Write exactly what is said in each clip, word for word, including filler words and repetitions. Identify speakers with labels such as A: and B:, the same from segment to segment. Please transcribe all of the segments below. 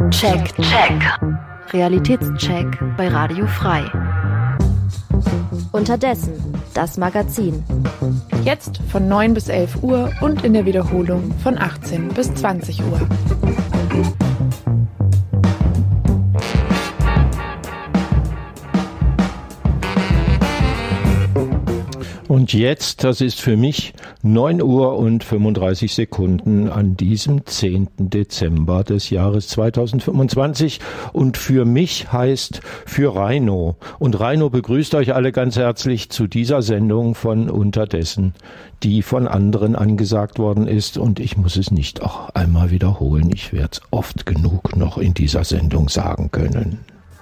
A: Check, check. Realitätscheck bei Radio Frei.
B: Unterdessen, das Magazin.
C: Jetzt von neun bis elf Uhr und in der Wiederholung von achtzehn bis zwanzig Uhr.
D: Und jetzt, das ist für mich neun Uhr und fünfunddreißig Sekunden an diesem zehnten Dezember des Jahres zweitausendfünfundzwanzig. Und für mich heißt für Reino. Und Reino begrüßt euch alle ganz herzlich zu dieser Sendung von Unterdessen, die von anderen angesagt worden ist. Und ich muss es nicht auch einmal wiederholen. Ich werde es oft genug noch in dieser Sendung sagen können.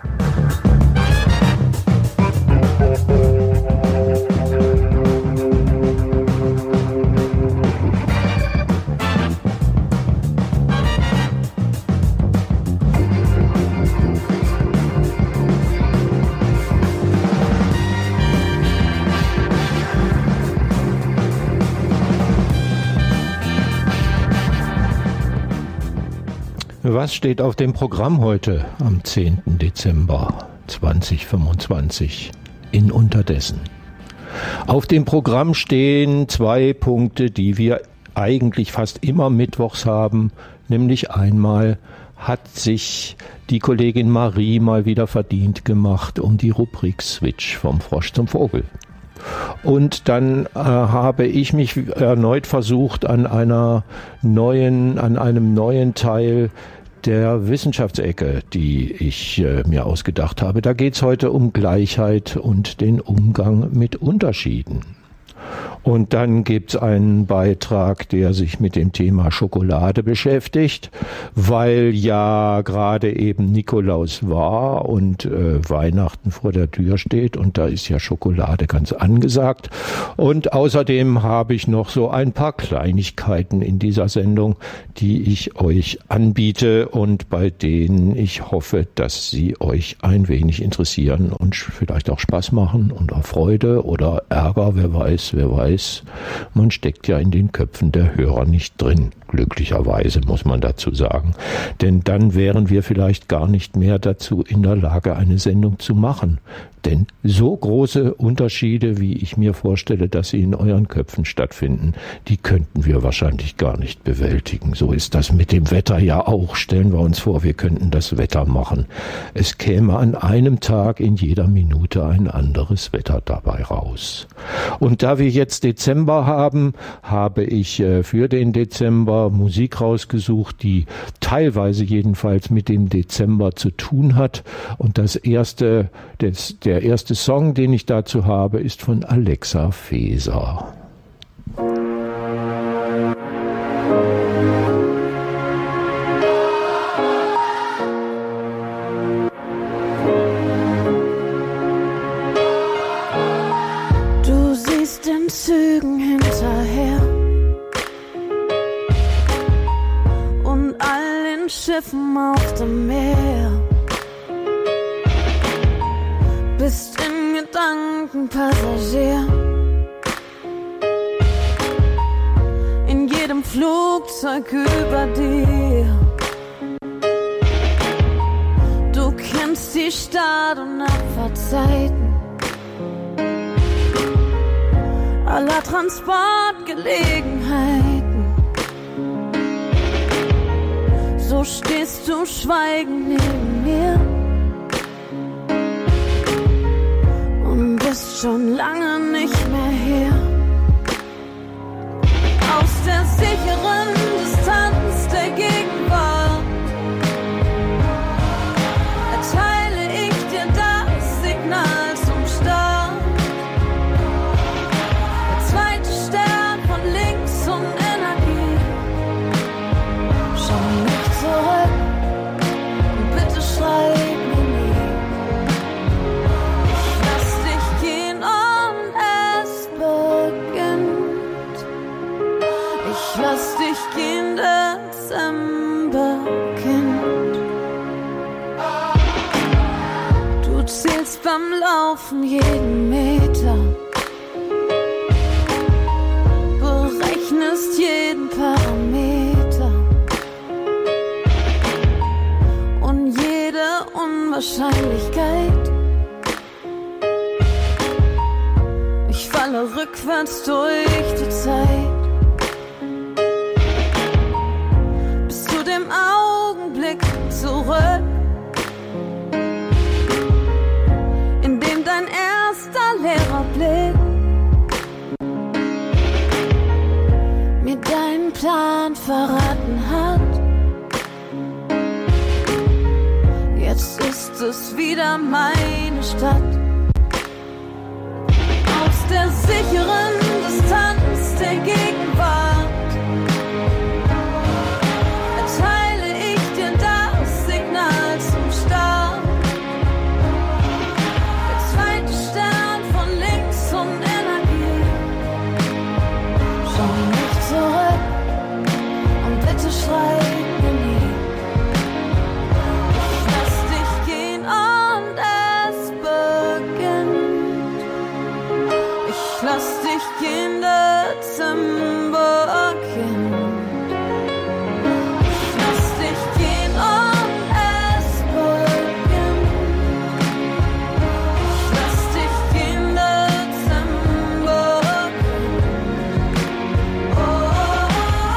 D: Was steht auf dem Programm heute am zehnten Dezember zweitausendfünfundzwanzig in Unterdessen? Auf dem Programm stehen zwei Punkte, die wir eigentlich fast immer mittwochs haben, nämlich einmal hat sich die Kollegin Marie mal wieder verdient gemacht um die Rubrik Switch vom Frosch zum Vogel. Und dann äh, habe ich mich erneut versucht an einer neuen, an einem neuen Teil der Wissenschaftsecke, die ich äh, mir ausgedacht habe. Da geht es heute um Gleichheit und den Umgang mit Unterschieden. Und dann gibt es einen Beitrag, der sich mit dem Thema Schokolade beschäftigt, weil ja gerade eben Nikolaus war und äh, Weihnachten vor der Tür steht und da ist ja Schokolade ganz angesagt. Und außerdem habe ich noch so ein paar Kleinigkeiten in dieser Sendung, die ich euch anbiete und bei denen ich hoffe, dass sie euch ein wenig interessieren und vielleicht auch Spaß machen und auch Freude oder Ärger, wer weiß, wer weiß. Man steckt ja in den Köpfen der Hörer nicht drin, glücklicherweise muss man dazu sagen. Denn dann wären wir vielleicht gar nicht mehr dazu in der Lage, eine Sendung zu machen. Denn so große Unterschiede, wie ich mir vorstelle, dass sie in euren Köpfen stattfinden, die könnten wir wahrscheinlich gar nicht bewältigen. So ist das mit dem Wetter ja auch. Stellen wir uns vor, wir könnten das Wetter machen. Es käme an einem Tag in jeder Minute ein anderes Wetter dabei raus. Und da wir jetzt Dezember haben, habe ich für den Dezember Musik rausgesucht, die teilweise jedenfalls mit dem Dezember zu tun hat. Und das erste, das, der erste Song, den ich dazu habe, ist von Alexa Feser.
E: Du siehst den Zügen hinterher und all den Schiffen auf dem Meer. Bist in Gedanken Passagier, in jedem Flugzeug über dir. Du kennst die Start- und Abfahrtzeiten aller Transportgelegenheiten. So stehst du schweigend neben mir und bist schon lange nicht mehr hier. Aus der sicheren Distanz der Gegenwart erteile ich dir das Signal zum Start. Der zweite Stern von links und Energie. Schau nicht zurück und bitte schreib mir nie. Ich lass dich gehen und es beginnt. Ich lass dich gehen, Dezemberkind. Du zählst beim Laufen jeden Meter, berechnest jeden Parameter Ich falle rückwärts durch die Zeit bis zu dem Augenblick zurück, in dem dein erster leerer Blick mir deinen Plan verraten hat. Jetzt ist es wieder meine Stadt. Aus der sicheren Distanz der Gegenwart erteile ich dir das Signal zum Start. Der zweite Stern von links und Energie. Schau nicht zurück und bitte schreib mir nie. Ich lass dich gehen und es beginnt. Ich lass dich gehen, Dezember Kind. Ich lass dich gehen und es beginnt. Ich lass dich gehen, Dezember Kind. Oh, oh,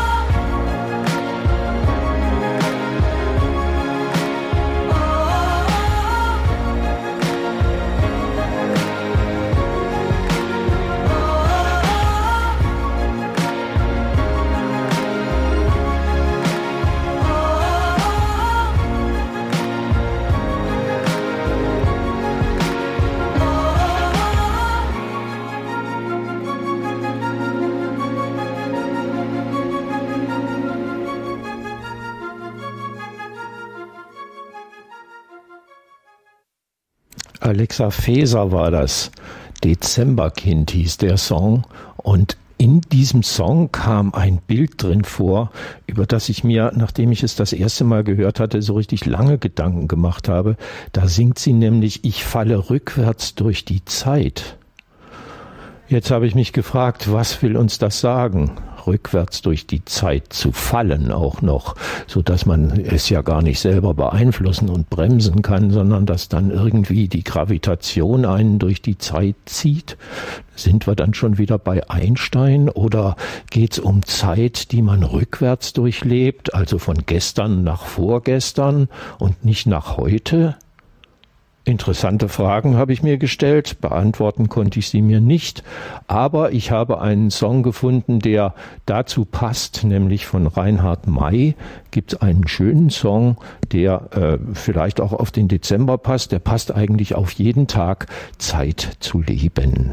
D: Alexa Faeser war das. Dezemberkind hieß der Song. Und in diesem Song kam ein Bild drin vor, über das ich mir, nachdem ich es das erste Mal gehört hatte, so richtig lange Gedanken gemacht habe. Da singt sie nämlich: Ich falle rückwärts durch die Zeit. Jetzt habe ich mich gefragt, was will uns das sagen? Rückwärts durch die Zeit zu fallen auch noch, so dass man es ja gar nicht selber beeinflussen und bremsen kann, sondern dass dann irgendwie die Gravitation einen durch die Zeit zieht. Sind wir dann schon wieder bei Einstein oder geht's um Zeit, die man rückwärts durchlebt, also von gestern nach vorgestern und nicht nach heute? Interessante Fragen habe ich mir gestellt, beantworten konnte ich sie mir nicht, aber ich habe einen Song gefunden, der dazu passt, nämlich von Reinhard May gibt es einen schönen Song, der äh, vielleicht auch auf den Dezember passt, der passt eigentlich auf jeden Tag: Zeit zu leben.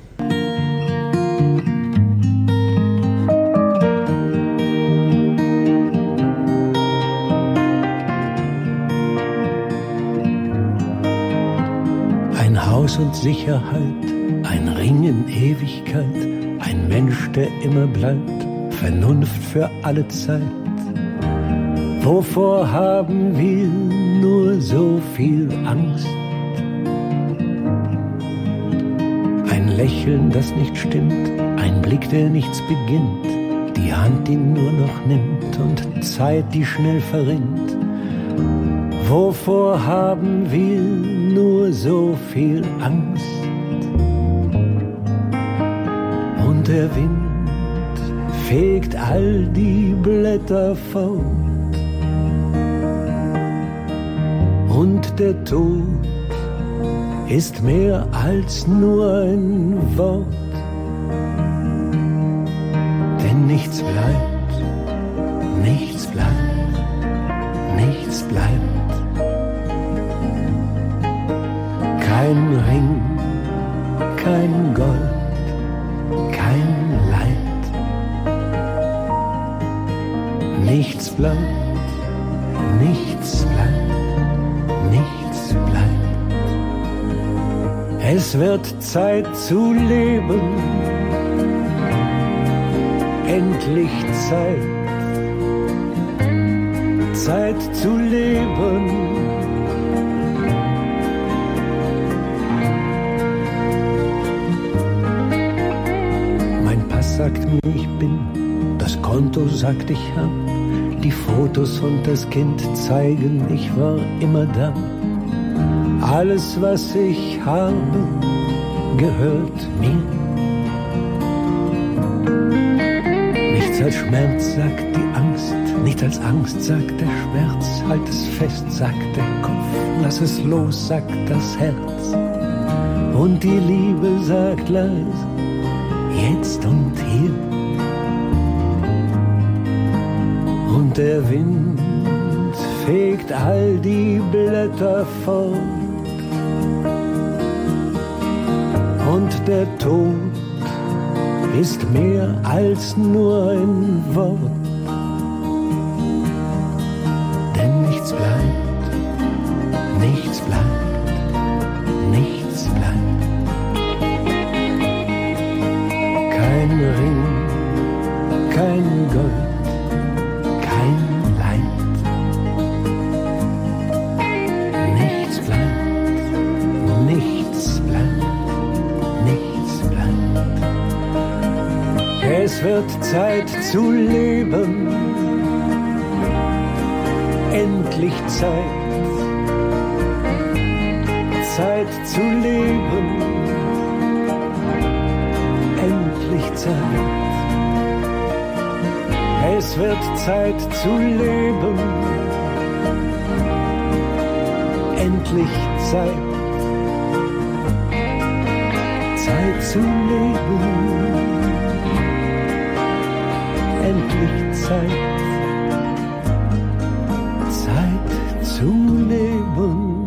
F: Haus und Sicherheit, ein Ring in Ewigkeit, ein Mensch, der immer bleibt, Vernunft für alle Zeit. Wovor haben wir nur so viel Angst? Ein Lächeln, das nicht stimmt, ein Blick, der nichts beginnt, die Hand, die nur noch nimmt und Zeit, die schnell verrinnt. Wovor haben wir nur so viel Angst? Und der Wind fegt all die Blätter fort. Und der Tod ist mehr als nur ein Wort. Denn nichts bleibt, nichts bleibt, nichts bleibt. Kein Ring, kein Gold, kein Leid. Nichts bleibt, nichts bleibt, nichts bleibt. Es wird Zeit zu leben, endlich Zeit, Zeit zu leben. Sagt mir, ich bin, das Konto sagt, ich hab, die Fotos und das Kind zeigen, ich war immer da. Alles, was ich habe, gehört mir. Schmerz, sagt die Angst, nicht als Angst, sagt der Schmerz. Halt es fest, sagt der Kopf, lass es los, sagt das Herz. Und die Liebe sagt leise, jetzt und hier. Und der Wind fegt all die Blätter fort. Und der Tod ist mehr als nur ein Wort. Denn nichts bleibt, nichts bleibt, nichts bleibt. Kein Ring, kein Gold, kein Leid. Nichts bleibt, nichts bleibt, nichts bleibt. Es wird Zeit zu leben, endlich Zeit, Zeit zu leben, endlich Zeit. Es wird Zeit zu leben, endlich Zeit, Zeit zu leben. Endlich Zeit, Zeit zu leben.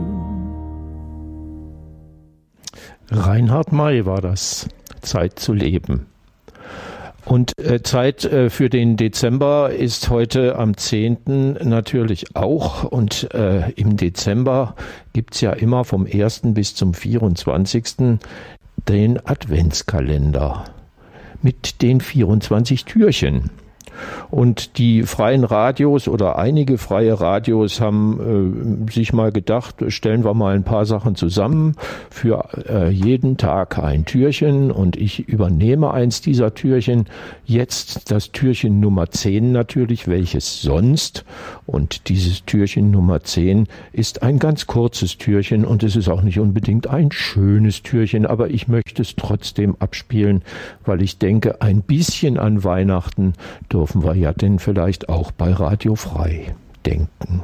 D: Reinhard May war das, Zeit zu leben. Und äh, Zeit äh, für den Dezember ist heute am zehnten natürlich auch. Und äh, im Dezember gibt's ja immer vom ersten bis zum vierundzwanzigsten den Adventskalender mit den vierundzwanzig Türchen. Und die freien Radios oder einige freie Radios haben äh, sich mal gedacht, stellen wir mal ein paar Sachen zusammen, für äh, jeden Tag ein Türchen, und ich übernehme eins dieser Türchen. Jetzt das Türchen Nummer zehn natürlich, welches sonst? Und dieses Türchen Nummer zehn ist ein ganz kurzes Türchen, und es ist auch nicht unbedingt ein schönes Türchen, aber ich möchte es trotzdem abspielen, weil ich denke, ein bisschen an Weihnachten dürfen wir ja denn vielleicht auch bei Radio Frei denken.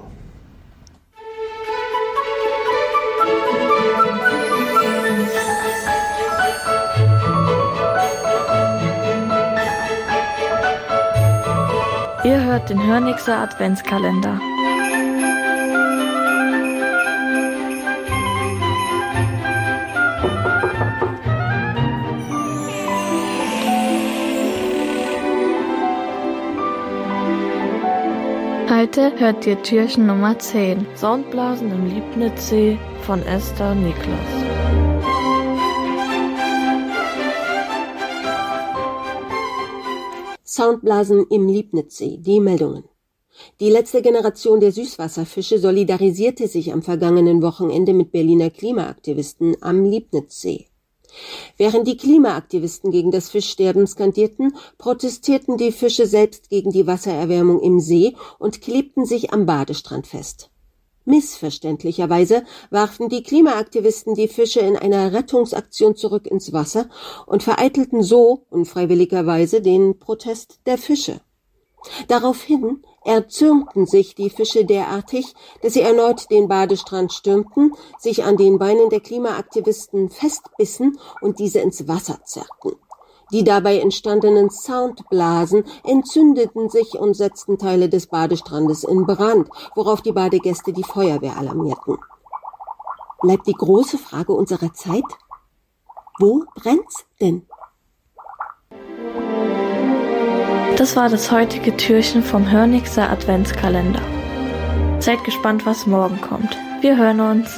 A: Ihr hört den Hörnixer Adventskalender. Heute hört ihr Türchen Nummer zehn. Soundblasen im Liebnitzsee von Esther Niklas.
G: Soundblasen im Liebnitzsee, die Meldungen. Die letzte Generation der Süßwasserfische solidarisierte sich am vergangenen Wochenende mit Berliner Klimaaktivisten am Liebnitzsee. Während die Klimaaktivisten gegen das Fischsterben skandierten, protestierten die Fische selbst gegen die Wassererwärmung im See und klebten sich am Badestrand fest. Missverständlicherweise warfen die Klimaaktivisten die Fische in einer Rettungsaktion zurück ins Wasser und vereitelten so unfreiwilligerweise den Protest der Fische. Daraufhin erzürnten sich die Fische derartig, dass sie erneut den Badestrand stürmten, sich an den Beinen der Klimaaktivisten festbissen und diese ins Wasser zerrten. Die dabei entstandenen Soundblasen entzündeten sich und setzten Teile des Badestrandes in Brand, worauf die Badegäste die Feuerwehr alarmierten. Bleibt die große Frage unserer Zeit: Wo brennt's denn?
A: Das war das heutige Türchen vom Hörnixer Adventskalender. Seid gespannt, was morgen kommt. Wir hören uns.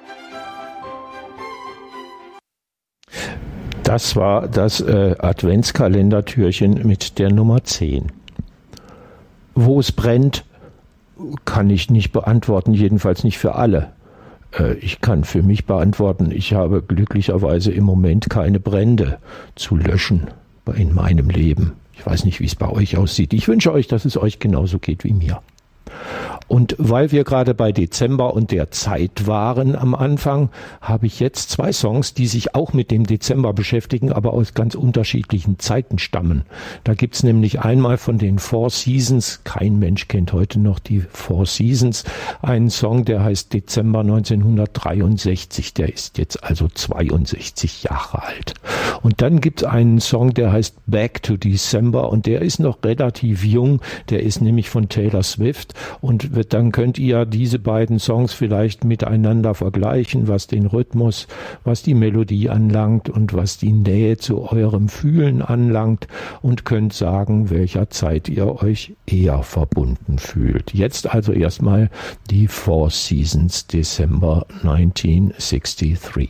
D: Das war das äh, Adventskalendertürchen mit der Nummer zehn. Wo es brennt, kann ich nicht beantworten, jedenfalls nicht für alle. Äh, ich kann für mich beantworten, ich habe glücklicherweise im Moment keine Brände zu löschen in meinem Leben. Ich weiß nicht, wie es bei euch aussieht. Ich wünsche euch, dass es euch genauso geht wie mir. Und weil wir gerade bei Dezember und der Zeit waren am Anfang, habe ich jetzt zwei Songs, die sich auch mit dem Dezember beschäftigen, aber aus ganz unterschiedlichen Zeiten stammen. Da gibt's nämlich einmal von den Four Seasons, kein Mensch kennt heute noch die Four Seasons, einen Song, der heißt Dezember neunzehnhundertdreiundsechzig, der ist jetzt also zweiundsechzig Jahre alt. Und dann gibt's einen Song, der heißt Back to December und der ist noch relativ jung, der ist nämlich von Taylor Swift und dann könnt ihr diese beiden Songs vielleicht miteinander vergleichen, was den Rhythmus, was die Melodie anlangt und was die Nähe zu eurem Fühlen anlangt und könnt sagen, welcher Zeit ihr euch eher verbunden fühlt. Jetzt also erstmal die Four Seasons December neunzehnhundertthree.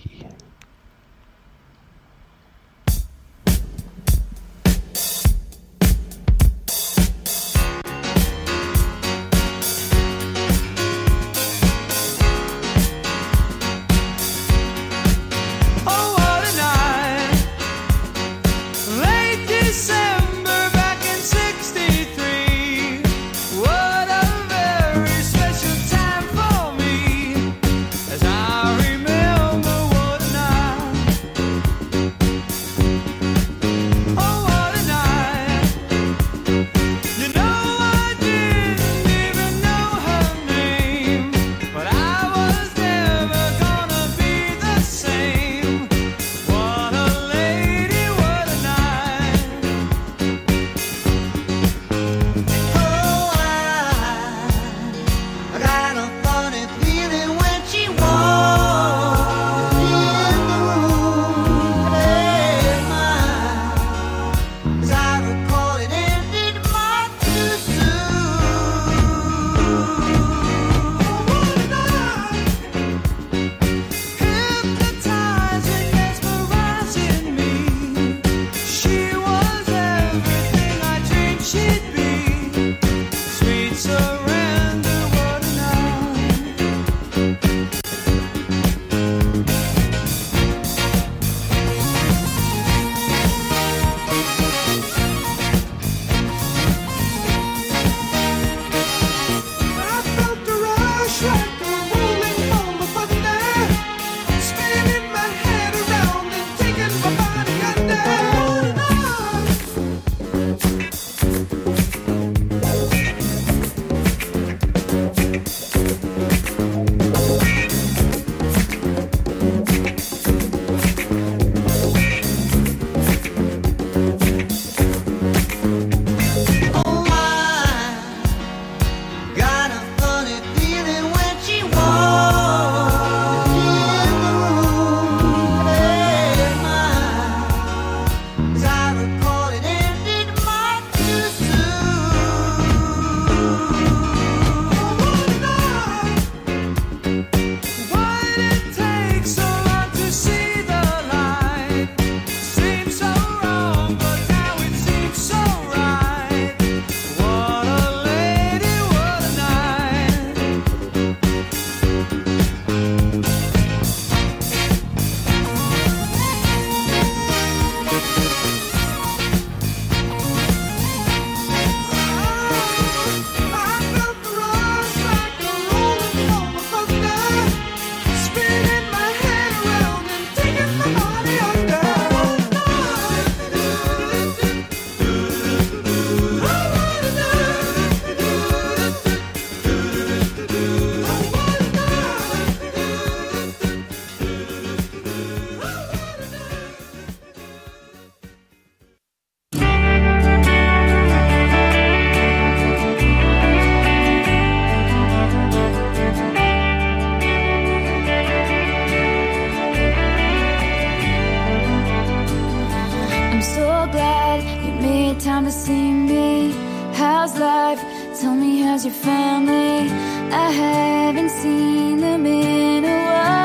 H: time to see me. How's life? Tell me, how's your family? I haven't seen them in a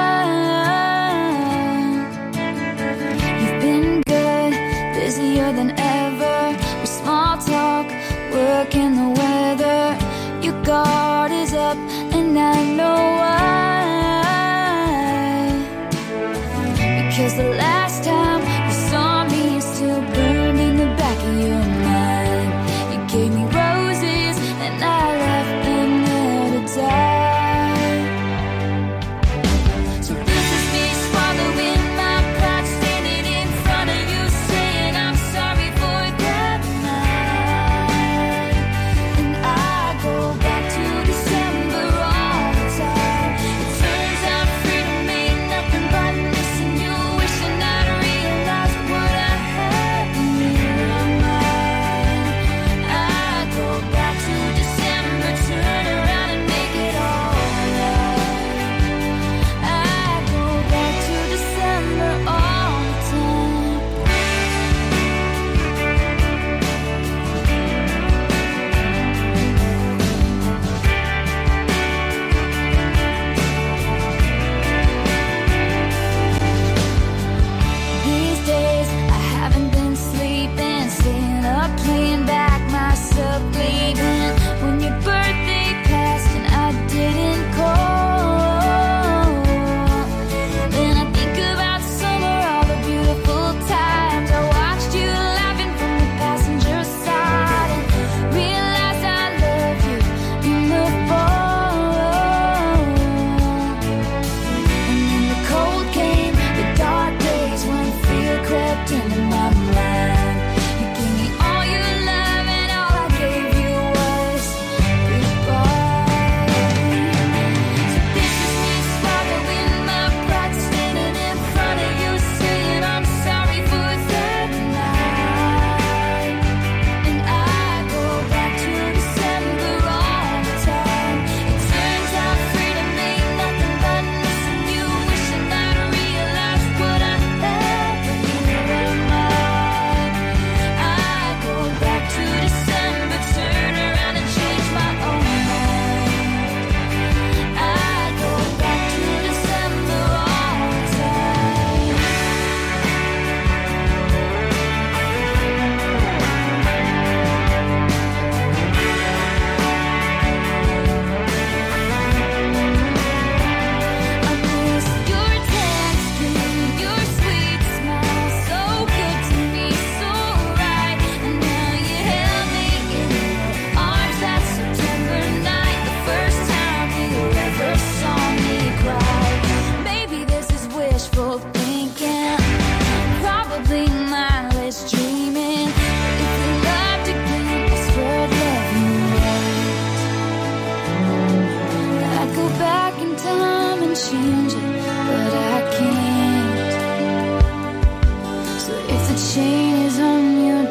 H: while. You've been good, busier than ever, with small talk, work and the weather. Your guard is up and I know why. Because the last time you saw me is still burned in the back of your mind. You gave me roses and I left them there to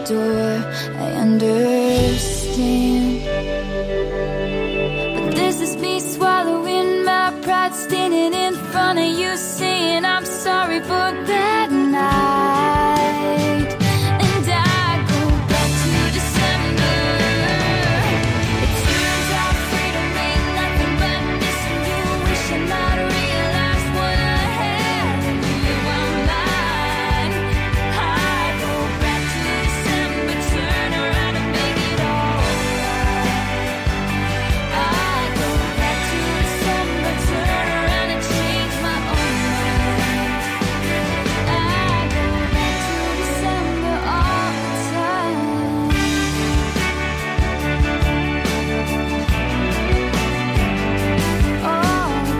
H: door, I understand. But this is me swallowing my pride, standing in front of you saying I'm sorry for that night. And I go back to December. It turns out freedom ain't nothing but missing you. Wish I might realize what I had when you were mine. I go back to December, turn around and make it alright. I go back to December, turn around and change my own mind. I go back to December all the time. All the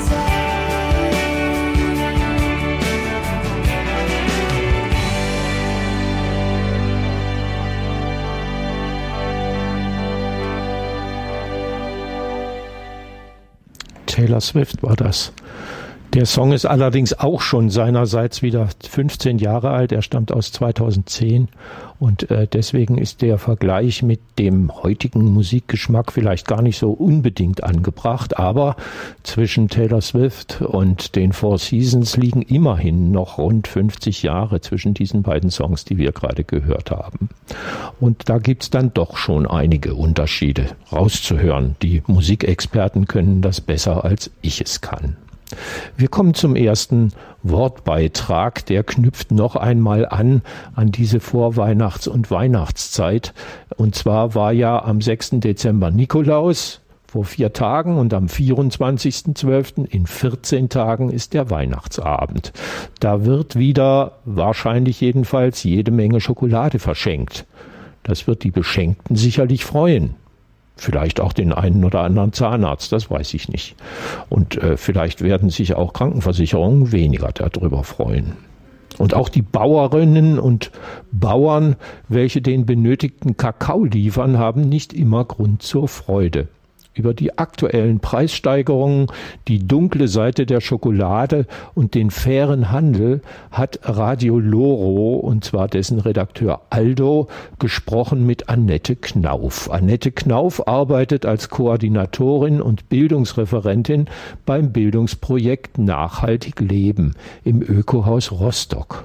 D: Taylor Swift war das. Der Song ist allerdings auch schon seinerseits wieder fünfzehn Jahre alt. Er stammt aus zweitausendzehn und äh, deswegen ist der Vergleich mit dem heutigen Musikgeschmack vielleicht gar nicht so unbedingt angebracht. Aber zwischen Taylor Swift und den Four Seasons liegen immerhin noch rund fünfzig Jahre zwischen diesen beiden Songs, die wir gerade gehört haben. Und da gibt's dann doch schon einige Unterschiede rauszuhören. Die Musikexperten können das besser, als ich es kann. Wir kommen zum ersten Wortbeitrag, der knüpft noch einmal an an diese Vorweihnachts- und Weihnachtszeit. Und zwar war ja am sechsten Dezember Nikolaus vor vier Tagen und am vierundzwanzigsten zwölften in vierzehn Tagen ist der Weihnachtsabend. Da wird wieder, wahrscheinlich jedenfalls, jede Menge Schokolade verschenkt. Das wird die Beschenkten sicherlich freuen. Vielleicht auch den einen oder anderen Zahnarzt, das weiß ich nicht. Und äh, vielleicht werden sich auch Krankenversicherungen weniger darüber freuen. Und auch die Bauerinnen und Bauern, welche den benötigten Kakao liefern, haben nicht immer Grund zur Freude. Über die aktuellen Preissteigerungen, die dunkle Seite der Schokolade und den fairen Handel hat Radio Loro, und zwar dessen Redakteur Aldo, gesprochen mit Annette Knauf. Annette Knauf arbeitet als Koordinatorin und Bildungsreferentin beim Bildungsprojekt Nachhaltig Leben im Ökohaus Rostock.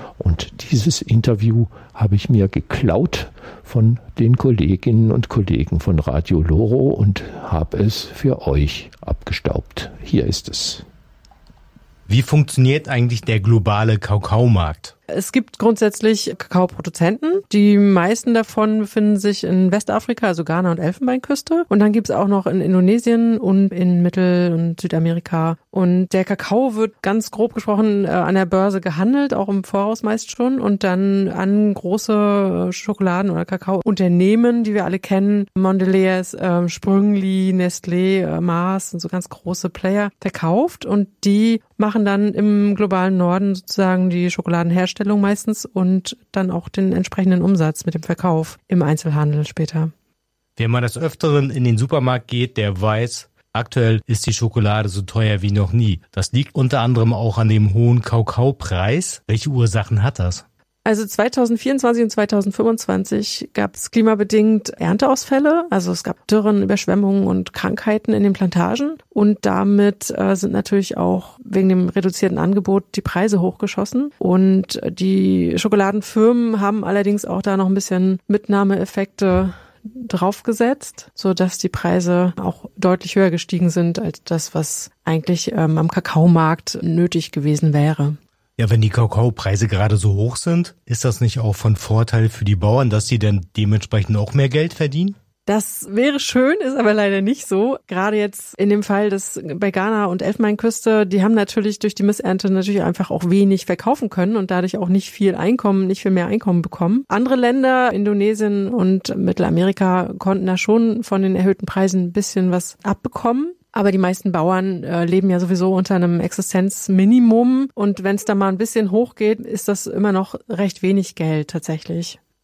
D: Und dieses Interview habe ich mir geklaut von den Kolleginnen und Kollegen von Radio Loro und habe es für euch abgestaubt. Hier ist es.
I: Wie funktioniert eigentlich der globale Kakaomarkt?
C: Es gibt grundsätzlich Kakaoproduzenten. Die meisten davon befinden sich in Westafrika, also Ghana und Elfenbeinküste. Und dann gibt es auch noch in Indonesien und in Mittel- und Südamerika. Und der Kakao wird ganz grob gesprochen äh, an der Börse gehandelt, auch im Voraus meist schon. Und dann an große Schokoladen- oder Kakaounternehmen, die wir alle kennen. Mondelez, äh, Sprüngli, Nestlé, äh, Mars und so ganz große Player verkauft. Und die machen dann im globalen Norden sozusagen die Schokoladenherstellung meistens und dann auch den entsprechenden Umsatz mit dem Verkauf im Einzelhandel später.
I: Wer mal des Öfteren in den Supermarkt geht, der weiß, aktuell ist die Schokolade so teuer wie noch nie. Das liegt unter anderem auch an dem hohen Kakaopreis. Welche Ursachen hat das?
C: Also zweitausendvierundzwanzig und zweitausendfünfundzwanzig gab es klimabedingt Ernteausfälle. Also es gab Dürren, Überschwemmungen und Krankheiten in den Plantagen. Und damit äh, sind natürlich auch wegen dem reduzierten Angebot die Preise hochgeschossen. Und die Schokoladenfirmen haben allerdings auch da noch ein bisschen Mitnahmeeffekte draufgesetzt, so dass die Preise auch deutlich höher gestiegen sind als das, was eigentlich ähm, am Kakaomarkt nötig gewesen wäre.
I: Ja, wenn die Kakaopreise gerade so hoch sind, ist das nicht auch von Vorteil für die Bauern, dass sie dann dementsprechend auch mehr Geld verdienen?
C: Das wäre schön, ist aber leider nicht so. Gerade jetzt in dem Fall des bei Ghana und Elfenbeinküste, die haben natürlich durch die Missernte natürlich einfach auch wenig verkaufen können und dadurch auch nicht viel Einkommen, nicht viel mehr Einkommen bekommen. Andere Länder, Indonesien und Mittelamerika, konnten da schon von den erhöhten Preisen ein bisschen was abbekommen. Aber die meisten Bauern äh, leben ja sowieso unter einem Existenzminimum und wenn es da mal ein bisschen hochgeht, ist das immer noch recht wenig Geld tatsächlich.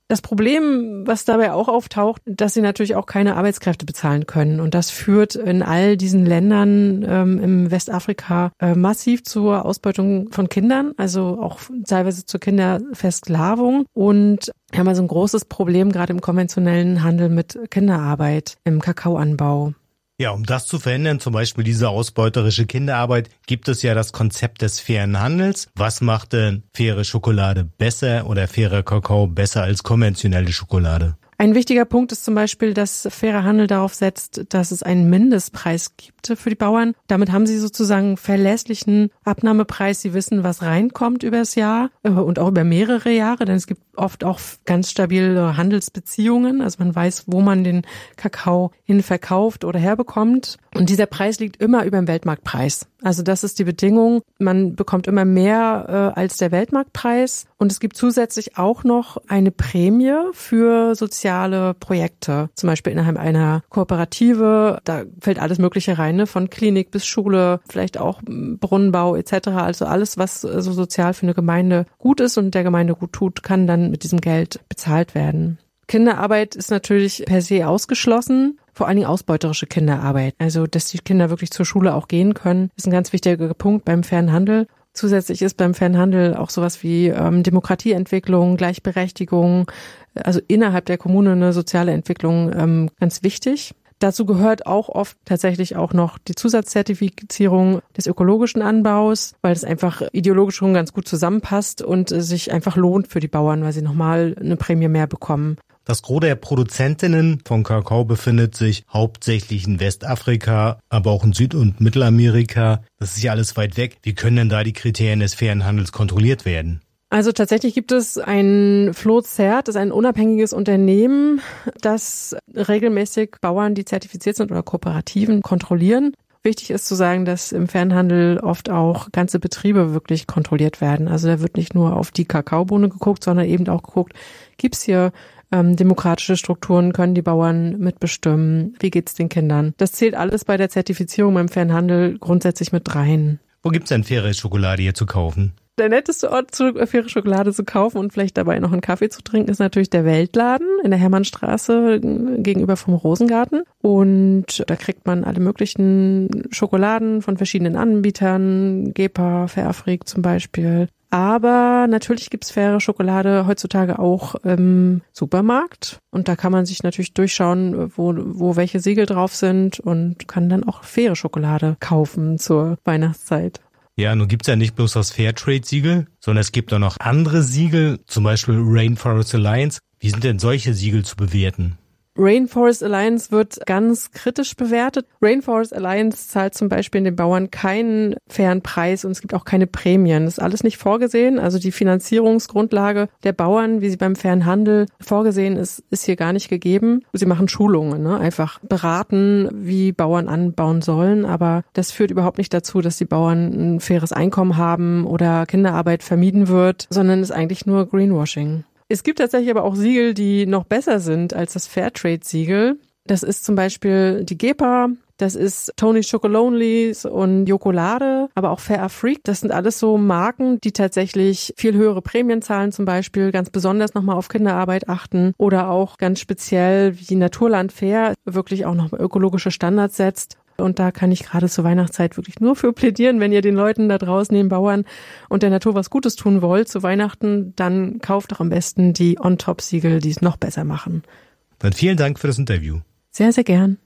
C: Das Problem, was dabei auch auftaucht, dass sie natürlich auch keine Arbeitskräfte bezahlen können. Und das führt in all diesen Ländern ähm, im Westafrika äh, massiv zur Ausbeutung von Kindern, also auch teilweise zur Kinderversklavung. Und wir haben also ein großes Problem gerade im konventionellen Handel mit Kinderarbeit im Kakaoanbau.
I: Ja, um das zu verhindern, zum Beispiel diese ausbeuterische Kinderarbeit, gibt es ja das Konzept des fairen Handels. Was macht denn faire Schokolade besser oder fairer Kakao besser als konventionelle Schokolade?
C: Ein wichtiger Punkt ist zum Beispiel, dass fairer Handel darauf setzt, dass es einen Mindestpreis gibt für die Bauern. Damit haben sie sozusagen einen verlässlichen Abnahmepreis. Sie wissen, was reinkommt über das Jahr und auch über mehrere Jahre, denn es gibt oft auch ganz stabile Handelsbeziehungen. Also man weiß, wo man den Kakao hin verkauft oder herbekommt. Und dieser Preis liegt immer über dem Weltmarktpreis. Also das ist die Bedingung. Man bekommt immer mehr äh, als der Weltmarktpreis. Und es gibt zusätzlich auch noch eine Prämie für soziale Projekte. Zum Beispiel innerhalb einer Kooperative. Da fällt alles Mögliche rein, ne? Von Klinik bis Schule, vielleicht auch Brunnenbau et cetera. Also alles, was so sozial für eine Gemeinde gut ist und der Gemeinde gut tut, kann dann mit diesem Geld bezahlt werden. Kinderarbeit ist natürlich per se ausgeschlossen. Vor allen Dingen ausbeuterische Kinderarbeit. Also, dass die Kinder wirklich zur Schule auch gehen können, ist ein ganz wichtiger Punkt beim fairen Handel. Zusätzlich ist beim fairen Handel auch sowas wie ähm, Demokratieentwicklung, Gleichberechtigung, also innerhalb der Kommune eine soziale Entwicklung ähm, ganz wichtig. Dazu gehört auch oft tatsächlich auch noch die Zusatzzertifizierung des ökologischen Anbaus, weil es einfach ideologisch schon ganz gut zusammenpasst und äh, sich einfach lohnt für die Bauern, weil sie nochmal eine Prämie mehr bekommen.
I: Das Gros der Produzentinnen von Kakao befindet sich hauptsächlich in Westafrika, aber auch in Süd- und Mittelamerika. Das ist ja alles weit weg. Wie können denn da die Kriterien des fairen Handels kontrolliert werden?
C: Also tatsächlich gibt es ein FloCert, das ist ein unabhängiges Unternehmen, das regelmäßig Bauern, die zertifiziert sind oder Kooperativen, kontrollieren. Wichtig ist zu sagen, dass im Fernhandel oft auch ganze Betriebe wirklich kontrolliert werden. Also da wird nicht nur auf die Kakaobohne geguckt, sondern eben auch geguckt, gibt's hier ähm, demokratische Strukturen, können die Bauern mitbestimmen, wie geht's den Kindern. Das zählt alles bei der Zertifizierung beim Fernhandel grundsätzlich mit rein.
I: Wo gibt's denn faire Schokolade hier zu kaufen?
C: Der netteste Ort, faire Schokolade zu kaufen und vielleicht dabei noch einen Kaffee zu trinken, ist natürlich der Weltladen in der Hermannstraße gegenüber vom Rosengarten. Und da kriegt man alle möglichen Schokoladen von verschiedenen Anbietern, Gepa, Fairafrique zum Beispiel. Aber natürlich gibt's faire Schokolade heutzutage auch im Supermarkt. Und da kann man sich natürlich durchschauen, wo, wo welche Siegel drauf sind und kann dann auch faire Schokolade kaufen zur Weihnachtszeit.
I: Ja, nun gibt's ja nicht bloß das Fairtrade-Siegel, sondern es gibt auch noch andere Siegel, zum Beispiel Rainforest Alliance. Wie sind denn solche Siegel zu bewerten?
C: Rainforest Alliance wird ganz kritisch bewertet. Rainforest Alliance zahlt zum Beispiel den Bauern keinen fairen Preis und es gibt auch keine Prämien. Das ist alles nicht vorgesehen. Also die Finanzierungsgrundlage der Bauern, wie sie beim fairen Handel vorgesehen ist, ist hier gar nicht gegeben. Sie machen Schulungen, ne? Einfach beraten, wie Bauern anbauen sollen. Aber das führt überhaupt nicht dazu, dass die Bauern ein faires Einkommen haben oder Kinderarbeit vermieden wird, sondern ist eigentlich nur Greenwashing. Es gibt tatsächlich aber auch Siegel, die noch besser sind als das Fairtrade-Siegel. Das ist zum Beispiel die Gepa, das ist Tony's Chocolonelys und Yokolade, aber auch Fairafrique. Das sind alles so Marken, die tatsächlich viel höhere Prämien zahlen, zum Beispiel ganz besonders nochmal auf Kinderarbeit achten oder auch ganz speziell wie Naturland Fair wirklich auch noch ökologische Standards setzt. Und da kann ich gerade zur Weihnachtszeit wirklich nur für plädieren, wenn ihr den Leuten da draußen, den Bauern und der Natur was Gutes tun wollt zu Weihnachten, dann kauft doch am besten die On-Top-Siegel, die es noch besser machen.
I: Dann vielen Dank für das Interview.
C: Sehr, sehr gern.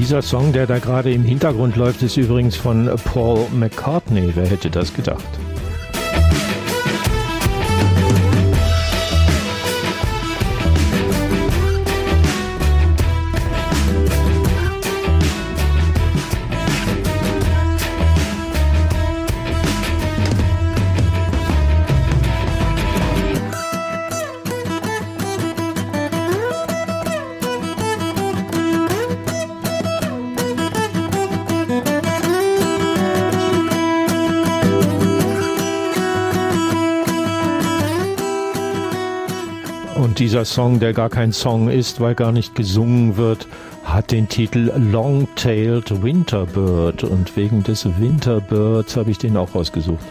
D: Dieser Song, der da gerade im Hintergrund läuft, ist übrigens von Paul McCartney. Wer hätte das gedacht? Dieser Song, der gar kein Song ist, weil gar nicht gesungen wird, hat den Titel Long-Tailed Winterbird. Und wegen des Winterbirds habe ich den auch rausgesucht.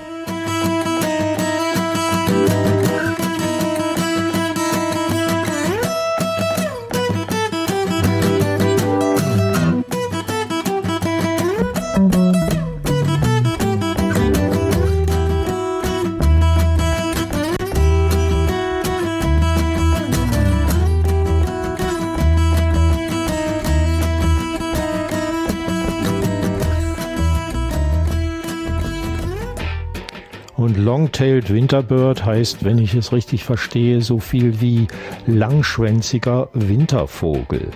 D: Long-Tailed Winterbird heißt, wenn ich es richtig verstehe, so viel wie langschwänziger Wintervogel.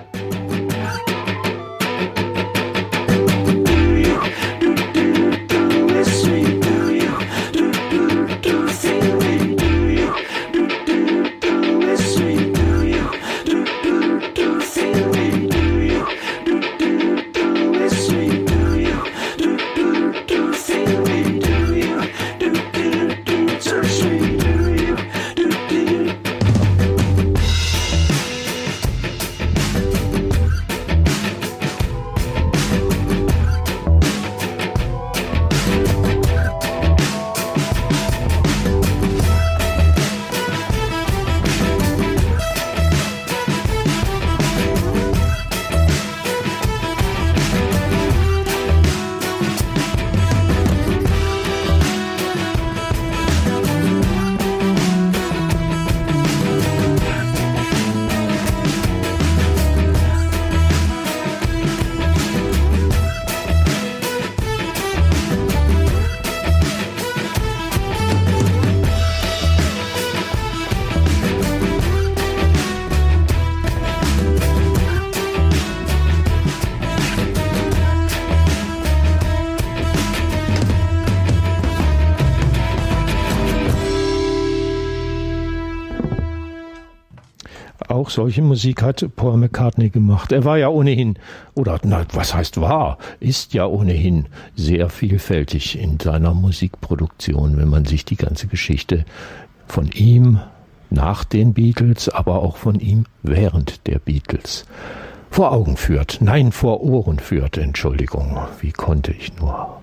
D: Auch solche Musik hat Paul McCartney gemacht. Er war ja ohnehin, oder na, was heißt war, ist ja ohnehin sehr vielfältig in seiner Musikproduktion, wenn man sich die ganze Geschichte von ihm nach den Beatles, aber auch von ihm während der Beatles vor Augen führt. Nein, vor Ohren führt, Entschuldigung, wie konnte ich nur.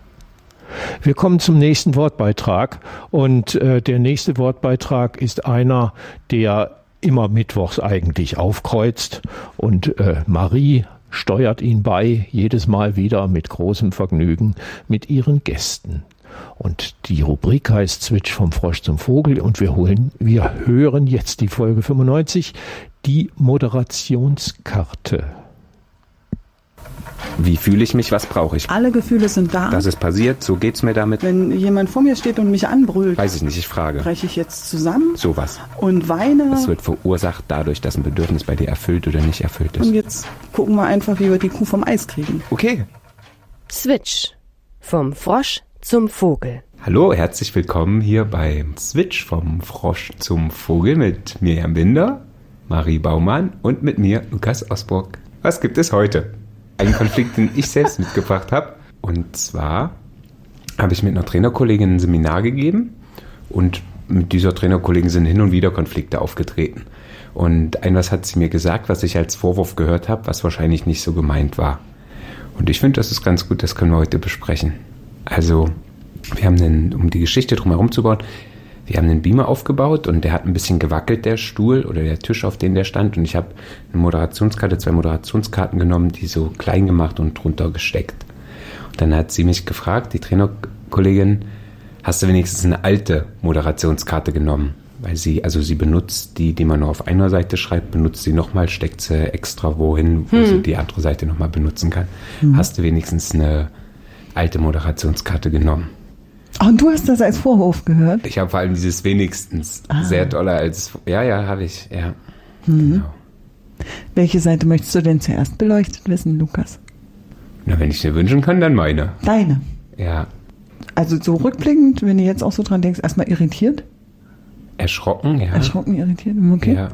D: Wir kommen zum nächsten Wortbeitrag und äh, der nächste Wortbeitrag ist einer, der immer mittwochs eigentlich aufkreuzt und äh, Marie steuert ihn bei, jedes Mal wieder mit großem Vergnügen mit ihren Gästen. Und die Rubrik heißt Switch vom Frosch zum Vogel und wir holen, wir hören jetzt die Folge fünfundneunzig, die Moderationskarte.
J: Wie fühle ich mich, was brauche ich?
K: Alle Gefühle sind da.
J: Das ist passiert, so geht's mir damit.
K: Wenn jemand vor mir steht und mich anbrüllt,
J: weiß ich nicht, ich frage.
K: breche ich jetzt zusammen?
J: Sowas.
K: Und weine?
J: Es wird verursacht dadurch, dass ein Bedürfnis bei dir erfüllt oder nicht erfüllt ist.
K: Und jetzt gucken wir einfach, wie wir die Kuh vom Eis kriegen.
J: Okay.
B: Switch. Vom Frosch zum Vogel.
J: Hallo, herzlich willkommen hier beim Switch vom Frosch zum Vogel mit Mirjam Binder, Marie Baumann und mit mir, Lukas Osburg. Was gibt es heute? Ein Konflikt, den ich selbst mitgebracht habe. Und zwar habe ich mit einer Trainerkollegin ein Seminar gegeben und mit dieser Trainerkollegin sind hin und wieder Konflikte aufgetreten. Und etwas hat sie mir gesagt, was ich als Vorwurf gehört habe, was wahrscheinlich nicht so gemeint war. Und ich finde, das ist ganz gut, das können wir heute besprechen. Also, wir haben einen, um die Geschichte drumherum zu bauen, wir haben einen Beamer aufgebaut und der hat ein bisschen gewackelt, der Stuhl oder der Tisch, auf dem der stand. Und ich habe eine Moderationskarte, zwei Moderationskarten genommen, die so klein gemacht und drunter gesteckt. Und dann hat sie mich gefragt, die Trainerkollegin, hast du wenigstens eine alte Moderationskarte genommen? weil sie, also sie benutzt die, die man nur auf einer Seite schreibt, benutzt sie nochmal, steckt sie extra wohin, wo
B: Hm.
J: sie die andere Seite nochmal benutzen kann.
K: Hm.
J: Hast du wenigstens eine alte Moderationskarte genommen?
K: Oh, und du hast das als Vorwurf gehört?
J: Ich habe vor allem dieses wenigstens
K: Ah.
J: sehr doller als, ja, ja, habe ich, ja.
K: Mhm.
J: Genau.
K: Welche Seite möchtest du denn zuerst beleuchtet wissen, Lukas?
J: Na, wenn ich mir wünschen kann, dann meine.
K: Deine.
J: Ja.
K: Also so rückblickend, wenn du jetzt auch so dran denkst, erstmal irritiert?
J: Erschrocken, ja.
K: Erschrocken, irritiert, okay.
J: Ja.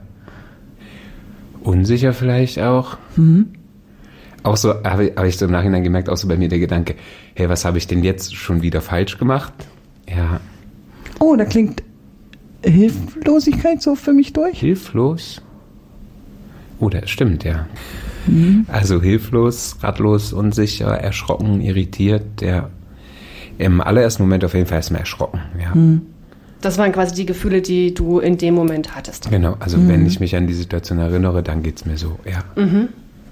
J: Unsicher vielleicht auch.
K: Mhm.
J: Auch so, habe hab ich so im Nachhinein gemerkt, auch so bei mir der Gedanke, hey, was habe ich denn jetzt schon wieder falsch gemacht? Ja.
K: Oh, da klingt Hilflosigkeit so für mich durch.
J: Hilflos? Oh, das stimmt, ja.
K: Mhm.
J: Also hilflos, ratlos, unsicher, erschrocken, irritiert, der im allerersten Moment auf jeden Fall erstmal erschrocken, ja.
K: Mhm.
B: Das waren quasi die Gefühle, die du in dem Moment hattest.
J: Genau, also
K: Mhm.
J: wenn ich mich an die Situation erinnere, dann geht es mir so, ja.
B: Mhm.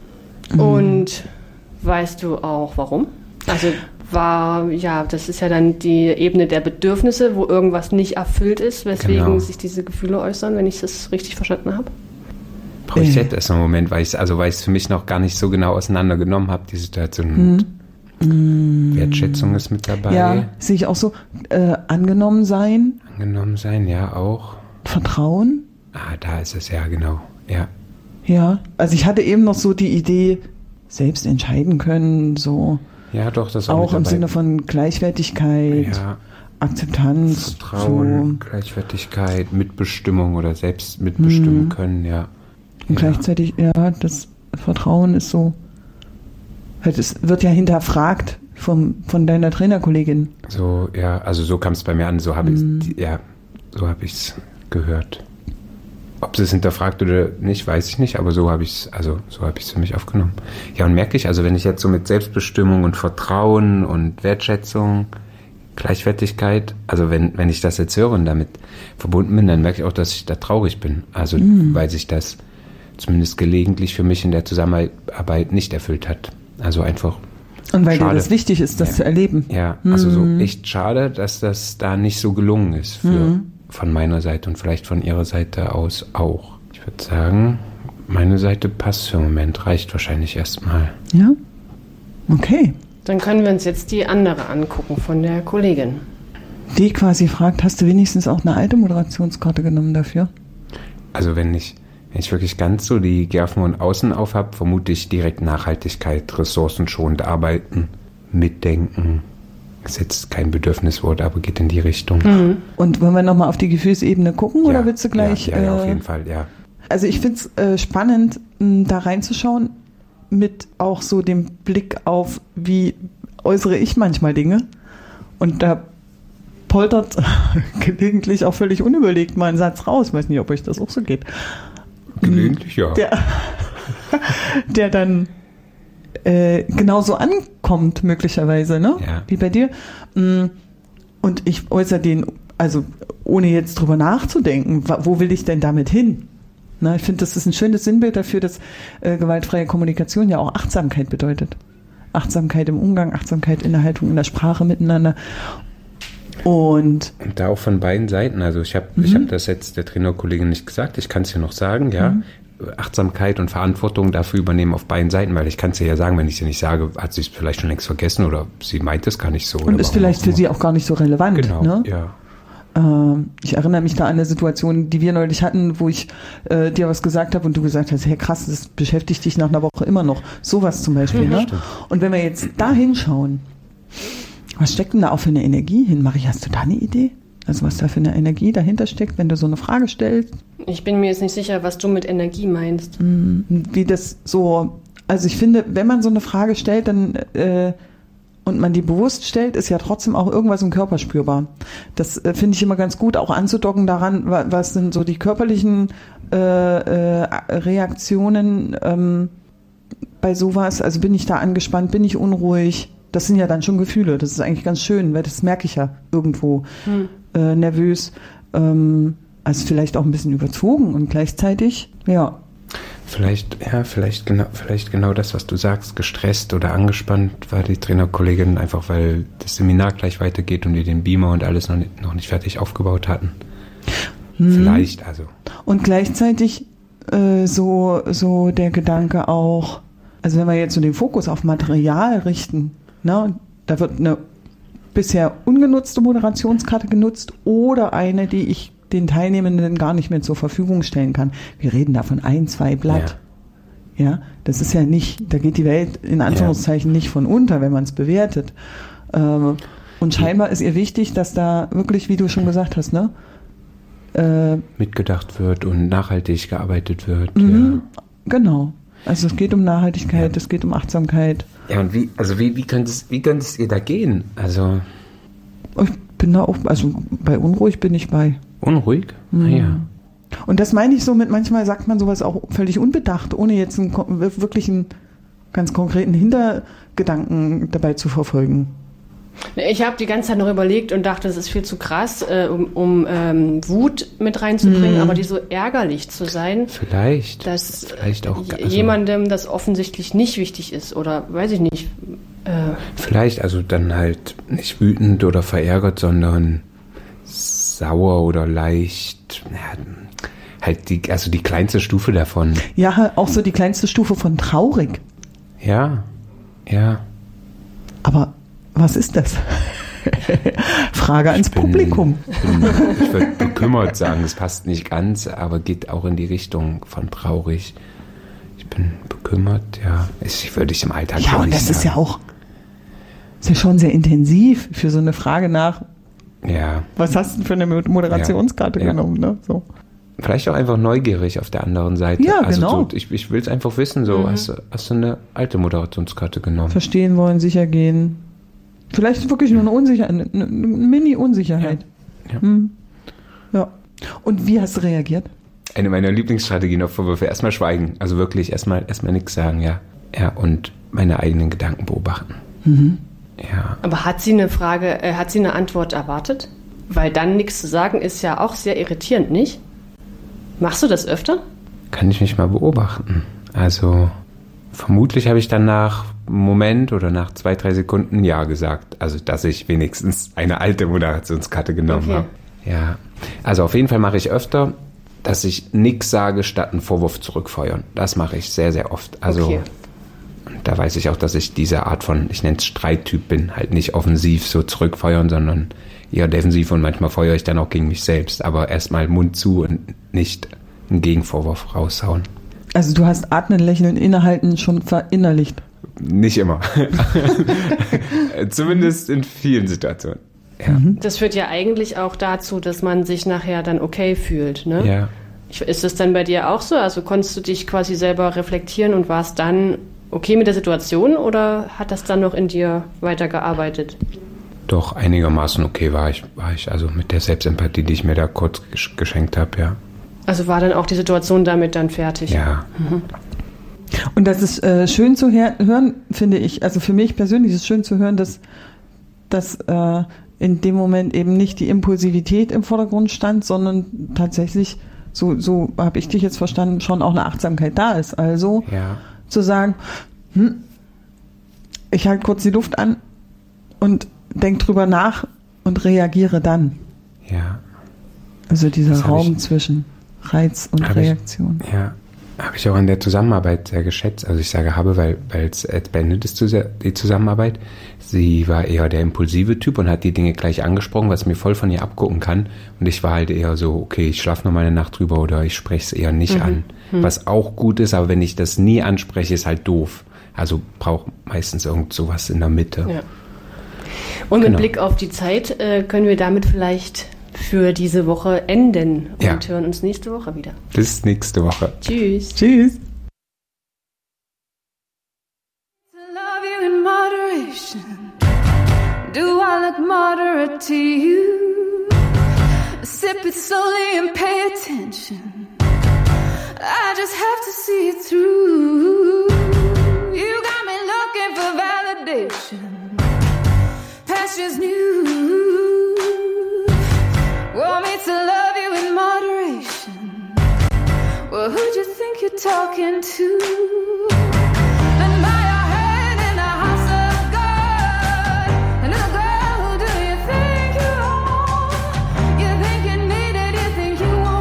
B: Und weißt du auch warum? Also war, ja, das ist ja dann die Ebene der Bedürfnisse, wo irgendwas nicht erfüllt ist, weswegen
J: Genau.
B: sich diese Gefühle äußern, wenn ich das richtig verstanden habe?
J: Brauche ich
K: Äh.
J: jetzt erst einen Moment, weil ich also weil ich es für mich noch gar nicht so genau auseinandergenommen habe, die Situation.
K: Mhm.
J: Und Wertschätzung ist mit dabei.
K: Ja, sehe ich auch so. Äh, angenommen sein,
J: Angenommen sein, ja, auch.
K: Vertrauen.
J: Ah, da ist es, ja, genau. Ja.
K: Ja, also ich hatte eben noch so die Idee, selbst entscheiden können, so
J: Ja, doch, das ist auch,
K: auch
J: mit
K: im
J: dabei.
K: Sinne von Gleichwertigkeit,
J: Ja,
K: Akzeptanz,
J: Vertrauen, Gleichwertigkeit, Mitbestimmung oder selbst mitbestimmen
K: Mhm.
J: können, ja.
K: so. Und
J: ja.
K: gleichzeitig, ja, das Vertrauen ist so, halt, es wird ja hinterfragt vom, von deiner Trainerkollegin.
J: So, ja, also so kam es bei mir an, so habe
K: Mhm.
J: ich ja, so habe ich es gehört. Ob sie es hinterfragt oder nicht, weiß ich nicht, aber so habe ich es, also so habe ich es für mich aufgenommen. Ja, und merke ich, also wenn ich jetzt so mit Selbstbestimmung und Vertrauen und Wertschätzung, Gleichwertigkeit, also wenn, wenn ich das jetzt höre und damit verbunden bin, dann merke ich auch, dass ich da traurig bin. Also
K: Mhm.
J: weil sich das zumindest gelegentlich für mich in der Zusammenarbeit nicht erfüllt hat. Also einfach
K: Und weil dir
J: schade.
K: das wichtig ist, das
J: Ja.
K: zu erleben.
J: Ja, also so
K: Mhm.
J: echt schade, dass das da nicht so gelungen ist für,
K: Mhm.
J: von meiner Seite und vielleicht von ihrer Seite aus auch. Ich würde sagen, meine Seite passt für den Moment, reicht wahrscheinlich erstmal.
K: Ja? Okay.
B: Dann können wir uns jetzt die andere angucken von der Kollegin.
K: Die quasi fragt, hast du wenigstens auch eine alte Moderationskarte genommen dafür?
J: Also wenn ich, wenn ich wirklich ganz so die Gärfen und Außen auf habe, vermute ich direkt Nachhaltigkeit, ressourcenschonend arbeiten, mitdenken. Ist jetzt kein Bedürfniswort, aber geht in die Richtung.
B: Mhm.
K: Und wollen wir nochmal auf die Gefühlsebene gucken oder willst du gleich?
J: Ja, ja, ja, auf
K: äh,
J: jeden Fall, ja.
K: Also ich finde es äh, spannend, mh, da reinzuschauen, mit auch so dem Blick auf, wie äußere ich manchmal Dinge. Und da poltert gelegentlich auch völlig unüberlegt mal ein Satz raus. Ich weiß nicht, ob euch das auch so geht.
J: Gelegentlich, ja.
K: Der, der dann äh, genauso ankommt, möglicherweise, ne?
J: Ja.
K: Wie bei dir. Mm, Und ich äußere den, also ohne jetzt drüber nachzudenken, wa- wo will ich denn damit hin? Na, ich finde, das ist ein schönes Sinnbild dafür, dass äh, gewaltfreie Kommunikation ja auch Achtsamkeit bedeutet. Achtsamkeit im Umgang, Achtsamkeit in der Haltung, in der Sprache miteinander. Und
J: Und da auch von beiden Seiten. Also ich habe
K: Mhm.
J: ich hab das jetzt der Trainerkollegin nicht gesagt, ich kann es ja noch sagen, ja.
K: Mhm.
J: Achtsamkeit und Verantwortung dafür übernehmen auf beiden Seiten, weil ich kann es ja sagen, wenn ich sie nicht sage, hat sie es vielleicht schon längst vergessen oder sie meint es gar nicht so.
K: und ist vielleicht für sie auch gar nicht so relevant.
J: Genau,
K: Ne?
J: ja.
K: Ähm, ich erinnere mich da an eine Situation, die wir neulich hatten, wo ich äh, dir was gesagt habe und du gesagt hast, hey krass, das beschäftigt dich nach einer Woche immer noch. Sowas zum Beispiel.
J: Mhm,
K: Ne?
J: stimmt.
K: Und wenn wir jetzt da hinschauen, was steckt denn da auch für eine Energie hin? Marie, hast du da eine Idee? Also was da für eine Energie dahinter steckt, wenn du so eine Frage stellst?
B: Ich bin mir jetzt nicht sicher, was du mit Energie meinst.
K: Wie das so, also ich finde, wenn man so eine Frage stellt, dann äh, und man die bewusst stellt, ist ja trotzdem auch irgendwas im Körper spürbar. Das äh, finde ich immer ganz gut, auch anzudocken daran, wa- was sind so die körperlichen äh, äh, Reaktionen ähm, bei sowas. Also bin ich da angespannt, bin ich unruhig? Das sind ja dann schon Gefühle. Das ist eigentlich ganz schön, weil das merke ich ja irgendwo.
B: Hm.
K: Äh, nervös, ähm, also vielleicht auch ein bisschen überzogen und gleichzeitig, ja.
J: Vielleicht, ja, vielleicht genau, vielleicht genau das, was du sagst, gestresst oder angespannt war die Trainerkollegin, einfach weil das Seminar gleich weitergeht und wir den Beamer und alles noch nicht, noch nicht fertig aufgebaut hatten.
K: Hm.
J: Vielleicht, also.
K: Und gleichzeitig äh, so, so der Gedanke auch, also wenn wir jetzt so den Fokus auf Material richten, ne, da wird eine bisher ungenutzte Moderationskarte genutzt oder eine, die ich den Teilnehmenden gar nicht mehr zur Verfügung stellen kann. Wir reden da von ein, zwei Blatt. Ja, ja, das ist ja nicht, da geht die Welt in Anführungszeichen ja. nicht von unter, wenn man es bewertet. Ähm, und scheinbar ist ihr wichtig, dass da wirklich, wie du schon gesagt hast, ne, äh,
J: mitgedacht wird und nachhaltig gearbeitet wird.
K: Mhm, ja. Genau. Also es geht um Nachhaltigkeit, ja. es geht um Achtsamkeit.
J: Ja, und wie, also wie, wie könnte es, wie könnte es ihr da gehen? Also
K: ich bin da auch, also bei unruhig bin ich bei.
J: Unruhig?
K: Mhm.
J: Ah, ja.
K: Und das meine ich so mit, manchmal sagt man sowas auch völlig unbedacht, ohne jetzt einen wirklich einen ganz konkreten Hintergedanken dabei zu verfolgen.
B: Ich habe die ganze Zeit noch überlegt und dachte, das ist viel zu krass, äh, um, um ähm, Wut mit reinzubringen, mhm. aber die so ärgerlich zu sein.
J: Vielleicht.
B: Dass
J: vielleicht auch
B: also jemandem das offensichtlich nicht wichtig ist oder weiß ich nicht. Äh,
J: vielleicht, also dann halt nicht wütend oder verärgert, sondern sauer oder leicht, ja, halt die, also die kleinste Stufe davon.
K: Ja, auch so die kleinste Stufe von traurig.
J: Ja, ja.
K: Aber was ist das? Frage ans
J: bin,
K: Publikum.
J: Bin, ich würde bekümmert sagen, das passt nicht ganz, aber geht auch in die Richtung von traurig. Ich bin bekümmert, ja. Ich würde ich im Alltag
K: ja, und das sagen. Ist ja auch ist ja schon sehr intensiv für so eine Frage nach,
J: ja.
K: Was hast du denn für eine Moderationskarte ja. genommen? Ne? So.
J: Vielleicht auch einfach neugierig auf der anderen Seite.
K: Ja,
J: also
K: genau.
J: So, ich ich will es einfach wissen, so, mhm. hast, hast du eine alte Moderationskarte genommen?
K: Verstehen wollen, sicher gehen. Vielleicht wirklich nur eine Unsicherheit, eine, eine Mini-Unsicherheit.
J: Ja. Ja.
K: Hm. ja. Und wie hast du reagiert?
J: Eine meiner Lieblingsstrategien auf Vorwürfe, erstmal schweigen. Also wirklich erstmal erstmal nichts sagen, ja. Ja, und meine eigenen Gedanken beobachten.
K: Mhm.
J: Ja.
B: Aber hat sie eine Frage, äh, hat sie eine Antwort erwartet? Weil dann nichts zu sagen ist ja auch sehr irritierend, nicht? Machst du das öfter?
J: Kann ich mich mal beobachten. Also vermutlich habe ich dann nach einem Moment oder nach zwei, drei Sekunden Ja gesagt. Also dass ich wenigstens eine alte Moderationskarte genommen okay. habe. Ja. Also auf jeden Fall mache ich öfter, dass ich nichts sage, statt einen Vorwurf zurückfeuern. Das mache ich sehr, sehr oft. Also okay. Da weiß ich auch, dass ich diese Art von, ich nenne es Streittyp bin, halt nicht offensiv so zurückfeuern, sondern eher defensiv und manchmal feuere ich dann auch gegen mich selbst. Aber erstmal Mund zu und nicht einen Gegenvorwurf raushauen.
K: Also du hast Atmen, Lächeln, Innehalten schon verinnerlicht?
J: Nicht immer. Zumindest in vielen Situationen. Ja.
B: Das führt ja eigentlich auch dazu, dass man sich nachher dann okay fühlt, ne?
J: Ja.
B: Ist das dann bei dir auch so? Also konntest du dich quasi selber reflektieren und warst dann okay mit der Situation oder hat das dann noch in dir weitergearbeitet?
J: Doch, einigermaßen okay war ich, war ich also mit der Selbstempathie, die ich mir da kurz geschenkt habe, ja.
B: Also war dann auch die Situation damit dann fertig?
J: Ja.
B: Mhm.
K: Und das ist äh, schön zu her- hören, finde ich. Also für mich persönlich ist es schön zu hören, dass, dass äh, in dem Moment eben nicht die Impulsivität im Vordergrund stand, sondern tatsächlich, so, so habe ich dich jetzt verstanden, schon auch eine Achtsamkeit da ist. Also
J: ja.
K: zu sagen, hm, ich halte kurz die Luft an und denke drüber nach und reagiere dann.
J: Ja.
K: Also dieser
J: Das
K: Raum
J: ich,
K: zwischen Reiz und Reaktion.
J: Ich, ja, habe ich auch an der Zusammenarbeit sehr geschätzt. Also ich sage habe, weil es beendet ist die Zusammenarbeit. Sie war eher der impulsive Typ und hat die Dinge gleich angesprochen, was mir voll von ihr abgucken kann. Und ich war halt eher so, okay, ich schlafe noch mal eine Nacht drüber oder ich spreche es eher nicht mhm. an. Mhm. Was auch gut ist, aber wenn ich das nie anspreche, ist halt doof. Also braucht meistens irgend sowas in der Mitte.
B: Ja. Und mit
J: genau.
B: Blick auf die Zeit äh, können wir damit vielleicht für diese Woche enden und
J: ja.
B: hören uns nächste Woche wieder.
J: Bis nächste Woche.
B: Tschüss.
K: Tschüss.
E: Do I look moderate to you? Sip it slowly and pay attention. I just have to see it through. You got me looking for validation. Pastures new. Want me to love you in moderation. Well, who'd you think you're talking to? You think you need it, you think you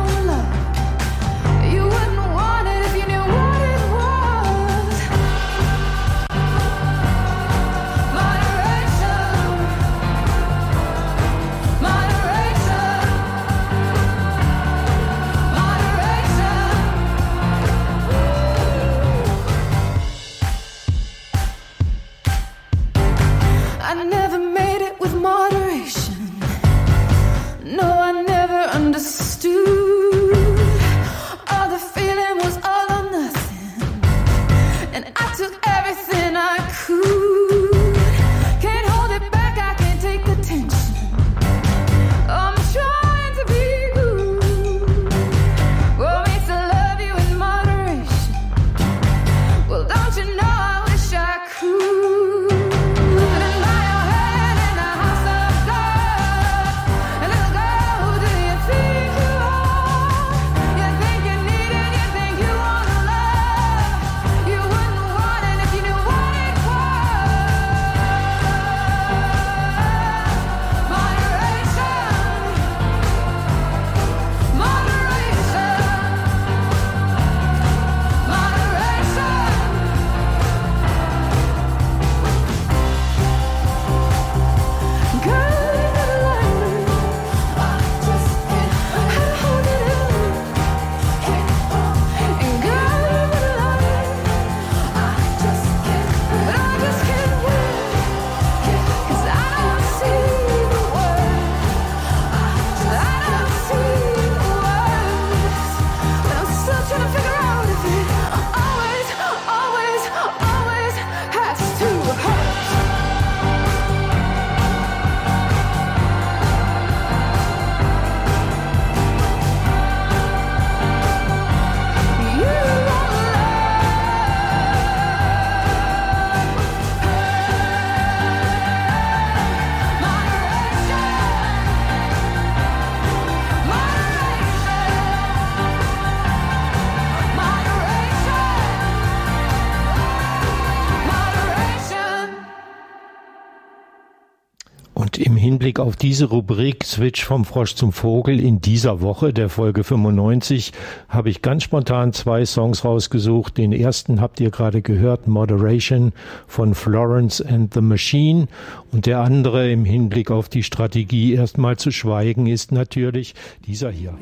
D: Hinblick auf diese Rubrik Switch vom Frosch zum Vogel in dieser Woche, der Folge fünfundneunzig, habe ich ganz spontan zwei Songs rausgesucht. Den ersten habt ihr gerade gehört, Moderation von Florence and the Machine. Und der andere im Hinblick auf die Strategie, erstmal zu schweigen, ist natürlich dieser hier.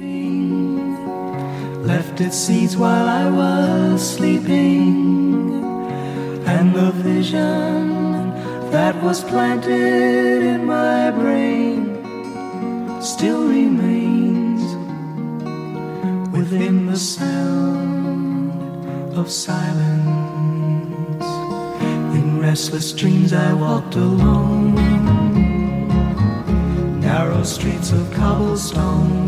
F: Left its seeds while I was sleeping, and the vision that was planted in my brain still remains within the sound of silence. In restless dreams I walked alone, narrow streets of cobblestone,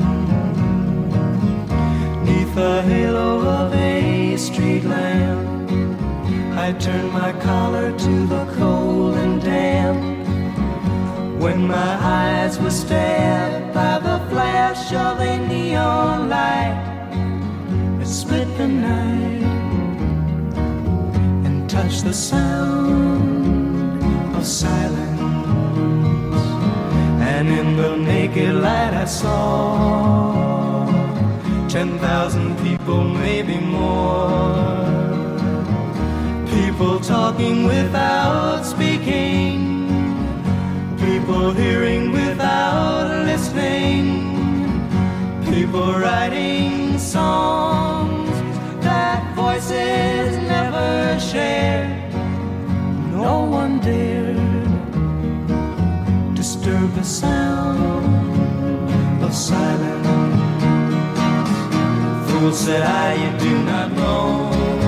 F: neath the halo of a street lamp. I turned my collar to the cold and damp, when my eyes were stabbed by the flash of a neon light that split the night and touched the sound of silence. And in the naked light I saw ten thousand people, maybe more, people talking without speaking, people hearing without listening, people writing songs that voices never shared. No one dared disturb the sound of silence. Fool, said I, you do not know,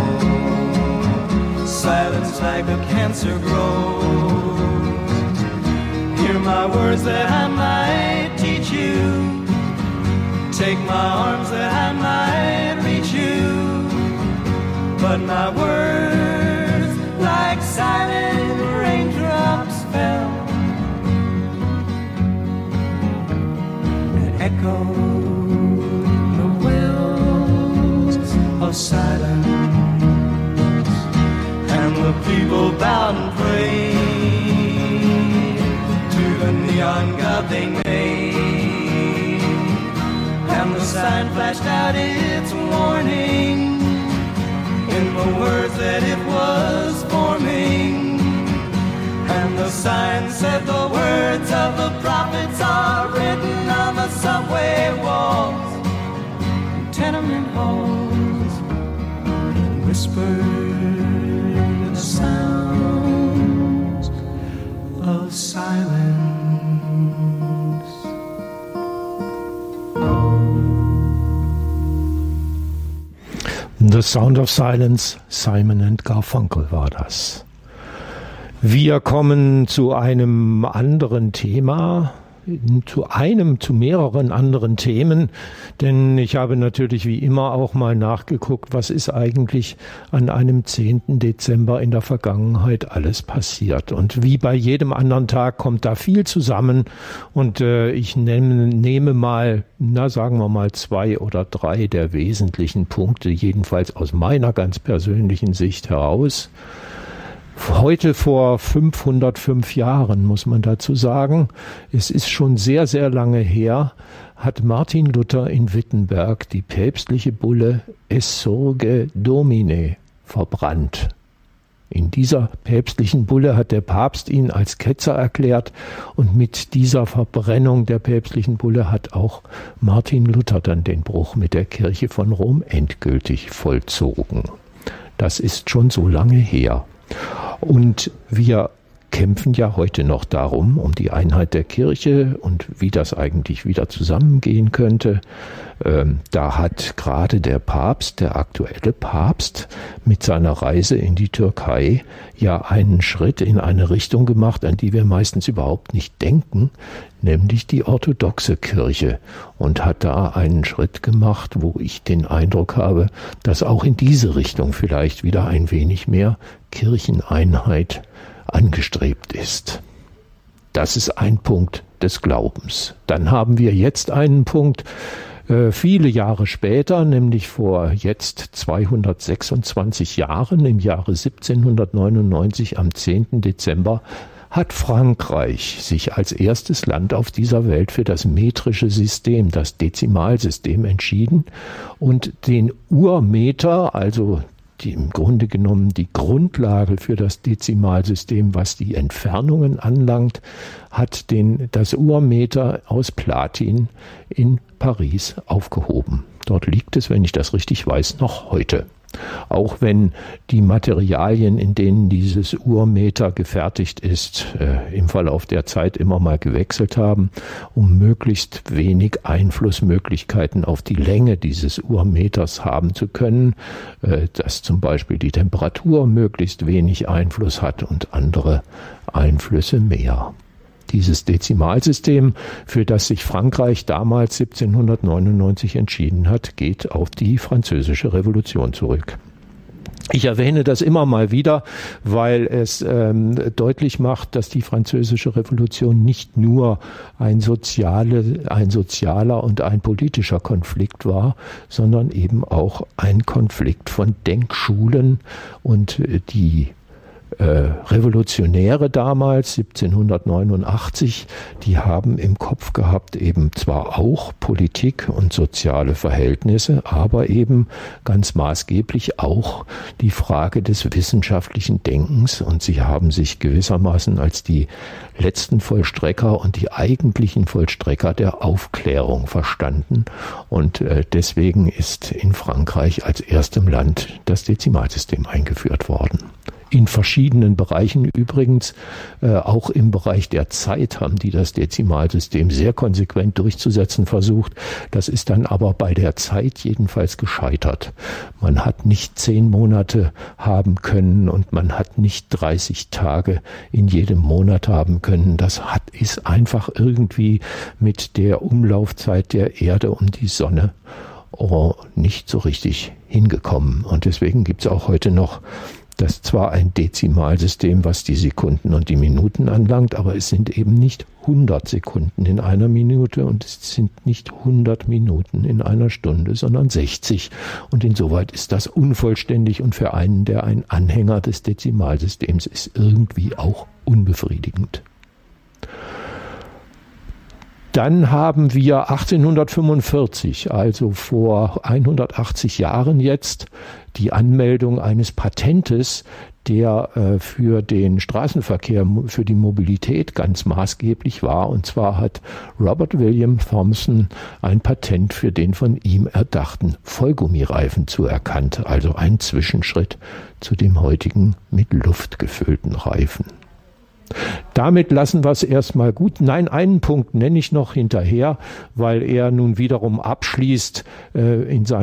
F: silence like a cancer grows. Hear my words that I might teach you, take my arms that I might reach you, but my words like silent raindrops fell and echoed the wells of silence. And the people bowed and prayed to the neon god they made, and the sign flashed out its warning in the words that it was forming. And the sign said the words of the prophets are written on the subway walls, tenement halls, and whispered the sounds of silence.
D: The Sound of Silence, Simon and Garfunkel war das. Wir kommen zu einem anderen Thema, zu einem, zu mehreren anderen Themen, denn ich habe natürlich wie immer auch mal nachgeguckt, was ist eigentlich an einem zehnten Dezember in der Vergangenheit alles passiert. Und wie bei jedem anderen Tag kommt da viel zusammen und äh, ich nehme, nehme mal, na sagen wir mal zwei oder drei der wesentlichen Punkte, jedenfalls aus meiner ganz persönlichen Sicht heraus. Heute vor fünfhundertfünf Jahren, muss man dazu sagen, es ist schon sehr, sehr lange her, hat Martin Luther in Wittenberg die päpstliche Bulle Es Surge Domine verbrannt. In dieser päpstlichen Bulle hat der Papst ihn als Ketzer erklärt und mit dieser Verbrennung der päpstlichen Bulle hat auch Martin Luther dann den Bruch mit der Kirche von Rom endgültig vollzogen. Das ist schon so lange her. Und wir kämpfen ja heute noch darum, um die Einheit der Kirche und wie das eigentlich wieder zusammengehen könnte. Ähm, da hat gerade der Papst, der aktuelle Papst, mit seiner Reise in die Türkei ja einen Schritt in eine Richtung gemacht, an die wir meistens überhaupt nicht denken, nämlich die orthodoxe Kirche, und hat da einen Schritt gemacht, wo ich den Eindruck habe, dass auch in diese Richtung vielleicht wieder ein wenig mehr Kircheneinheit angestrebt ist. Das ist ein Punkt des Glaubens. Dann haben wir jetzt einen Punkt, äh, viele Jahre später, nämlich vor jetzt zweihundertsechsundzwanzig Jahren, im Jahre siebzehnhundertneunundneunzig am zehnten Dezember, hat Frankreich sich als erstes Land auf dieser Welt für das metrische System, das Dezimalsystem entschieden und den Urmeter, also die im Grunde genommen die Grundlage für das Dezimalsystem, was die Entfernungen anlangt, hat den, das Urmeter aus Platin in Paris aufgehoben. Dort liegt es, wenn ich das richtig weiß, noch heute. Auch wenn die Materialien, in denen dieses Urmeter gefertigt ist, äh, im Verlauf der Zeit immer mal gewechselt haben, um möglichst wenig Einflussmöglichkeiten auf die Länge dieses Urmeters haben zu können, äh, dass zum Beispiel die Temperatur möglichst wenig Einfluss hat und andere Einflüsse mehr. Dieses Dezimalsystem, für das sich Frankreich damals siebzehnhundertneunundneunzig entschieden hat, geht auf die Französische Revolution zurück. Ich erwähne das immer mal wieder, weil es ähm, deutlich macht, dass die Französische Revolution nicht nur ein, soziale, ein sozialer und ein politischer Konflikt war, sondern eben auch ein Konflikt von Denkschulen und äh, die Äh, Revolutionäre damals, siebzehnhundertneunundachtzig, die haben im Kopf gehabt eben zwar auch Politik und soziale Verhältnisse, aber eben ganz maßgeblich auch die Frage des wissenschaftlichen Denkens, und sie haben sich gewissermaßen als die letzten Vollstrecker und die eigentlichen Vollstrecker der Aufklärung verstanden, und äh, deswegen ist in Frankreich als erstem Land das Dezimalsystem eingeführt worden. In verschiedenen Bereichen übrigens, äh, auch im Bereich der Zeit haben die das Dezimalsystem sehr konsequent durchzusetzen versucht. Das ist dann aber bei der Zeit jedenfalls gescheitert. Man hat nicht zehn Monate haben können und man hat nicht dreißig Tage in jedem Monat haben können. Das hat, ist einfach irgendwie mit der Umlaufzeit der Erde um die Sonne oh, nicht so richtig hingekommen. Und deswegen gibt es auch heute noch das zwar ein Dezimalsystem, was die Sekunden und die Minuten anlangt, aber es sind eben nicht hundert Sekunden in einer Minute und es sind nicht hundert Minuten in einer Stunde, sondern sechzig. Und insoweit ist das unvollständig und für einen, der ein Anhänger des Dezimalsystems ist, irgendwie auch unbefriedigend. Dann haben wir achtzehnhundertfünfundvierzig, also vor hundertachtzig Jahren jetzt, die Anmeldung eines Patentes, der äh, für den Straßenverkehr, für die Mobilität ganz maßgeblich war. Und zwar hat Robert William Thomson ein Patent für den von ihm erdachten Vollgummireifen zuerkannt, also ein Zwischenschritt zu dem heutigen mit Luft gefüllten Reifen. Damit lassen wir es erstmal gut. Nein, einen Punkt nenne ich noch hinterher, weil er nun wiederum abschließt äh, in seinem